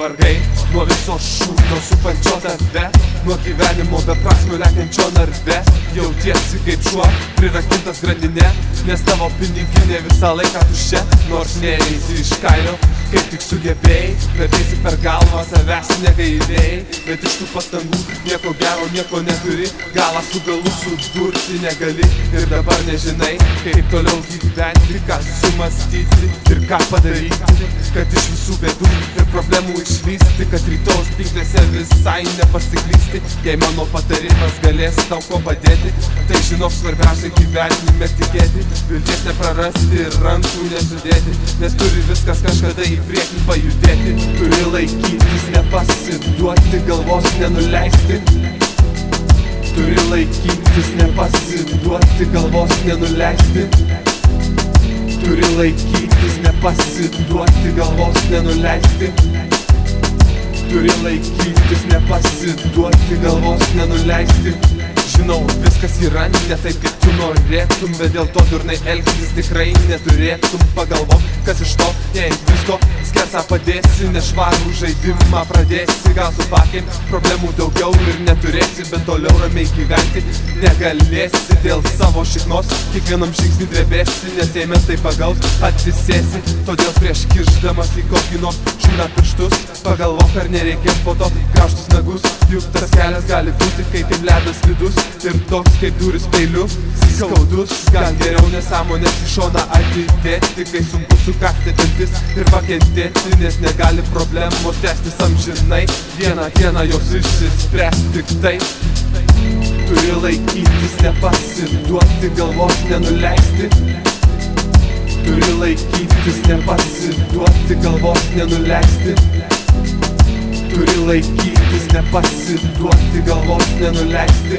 pavargai nuo viso šūdo supančio tave, nuo gyvenimo beprasmio lekiančio narve. Jautiesi kaip šuo prirakintas grandinė, nes tavo piniginė visą laiką tuščia. Nors neįsi iš kailio, kaip tik sugebėjai, bet eisi per galvą, savęs negailėjai. Bet iš tų pastangų nieko gero, nieko neturi, galą su galu sudurti negali. Ir dabar nežinai, kaip toliau gyventi, ką sumastyti ir ką padaryti, kad iš visų bėdų ir problemų išvysti, kad rytos pinklėse visai nepasiklysti. Jei mano patarimas galės tau ko padėti, tai žinok, svarbiausia gyvenime tikėti, vilties neprarasti ir rankų nesudėti, nes turi viskas kažkada į priekį pajudėti. Turi laikytis, nepasiduoti, galvos nenuleisti. Turi laikytis, nepasiduoti, galvos nenuleisti. Turi laikytis, nepasiduoti, galvos nenuleisti. Turi laikytis, nepasiduoti, galvos nenuleisti. Žinau, viskas yra ne taip, kaip tu norėtum, bet dėl to durnai elgtis tikrai neturėtum. Pagalvok, kas iš to, jei visko skersą padėsi, nešvarų žaidimą pradėsi. Gal su pakėm problemų daugiau ir neturėsi, bet toliau ramiai gyventi negalėsi. Dėl savo šiknos kiekvienam žingsnį drebėsi, nes jei mentai pagaus, atsisėsi. Todėl prieš kišdamas į kokį nors šūdą pirštus, pagalvok, ar nereikės po to graužtus nagus. Juk tas kelias gali būti kaip ledas vidus ir toks kaip duris peiliu skaudus. Gal geriau nesąmonės į šoną atidėti, kai sunku sukasti dantis ir pakentėti, nes negali problemos tęstis amžinai. Vieną dieną jos išsispręs tik tai. Turi laikytis, nepasiduoti, galvos nenuleisti. Turi laikytis, nepasiduoti, galvos nenuleisti. Turi laikytis, nepasiduoti, galvos nenuleisti.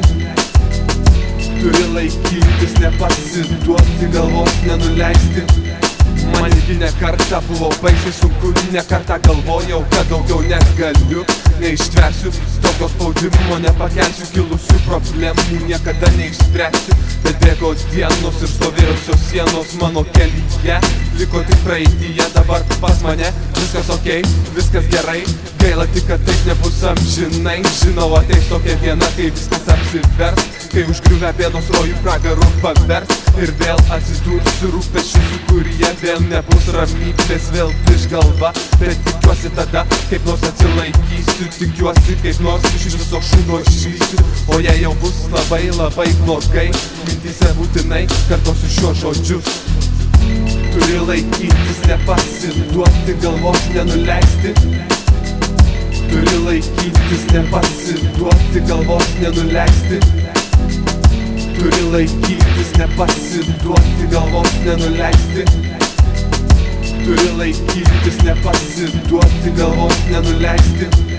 Turi laikytis, nepasiduoti, galvos nenuleisti. Man irgi ne kartą buvo baisiai sunku, ne kartą galvojau, kad daugiau negaliu, neištversiu tokio spaudimo, nepakelsiu kilusių problemų, niekada neišspręsiu. Bet bėgo dienos ir stovėjusios sienos mano kelyje, liko tik praeityje, dabar pas mane viskas okei, viskas gerai. Gaila tik, kad taip nebus amžinai. Žinau, ateis tokia diena, kai viskas apsivers, kai užgriuvę bėdos rojų pragarų pavers. Ir vėl atsidursiu rūpesčių sūkuryje, vėl nebus ramybės, vėl prieš galva. Bet tikiuosi tada, kaip nors atsilaikysiu, tikiuosi kaip nors iš viso šūdo išvysiu. O jei jau bus labai labai blogai, mintyse būtinai kartosiu šiuos žodžius. Turi laikytis, nepasiduoti, galvos nenuleisti. Turi laikytis, nepasiduoti, galvos nenuleisti. Turi laikytis, nepasiduoti, galvos nenuleisti. Turi laikytis, nepasiduoti, galvos nenuleisti.